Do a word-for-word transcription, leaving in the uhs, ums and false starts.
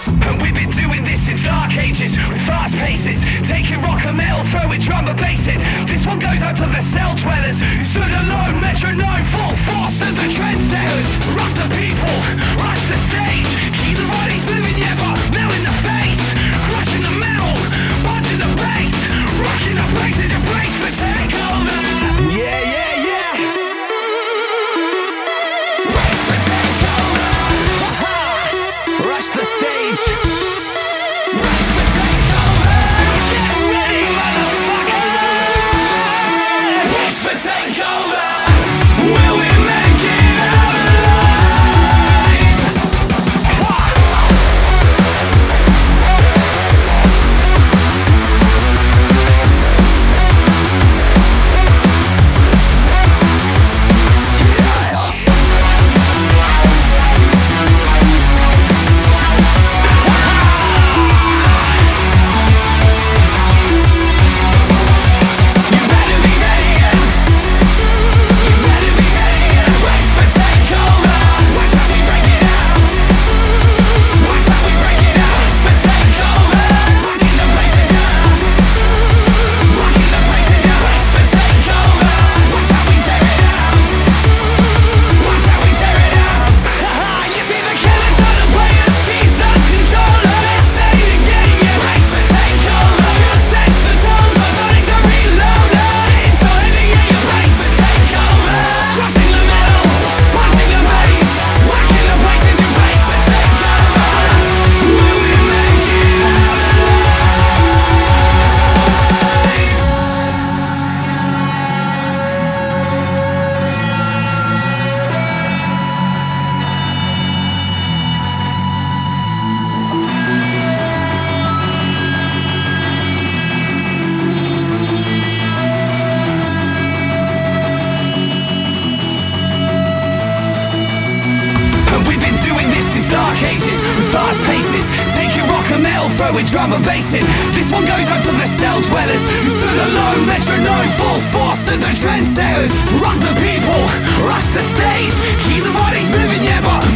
And we've been doing this since dark ages, with fast paces, taking rock and metal, throwing drum and bass in. This one goes out to the cell dwellers who stood alone, metronome, full force, and the trendsetters. Rock the people, rush the stage, keep the bodies moving, yeah, but now in the face, crushing the metal, punching the bass, rocking the place in your brace for takeover. Yeah, yeah, yeah. Race for takeover. Aha! Rush the stage. Race for takeover. Get ready, motherfucker. Race for takeover. Will we make it out alive? Dark ages, with fast paces, taking rock and metal, throwing drum and bass in. This one goes out to the cell dwellers who stood alone, metronome, full force, to the trendsetters. Rock the people, rush the stage, keep the bodies moving, yeah, but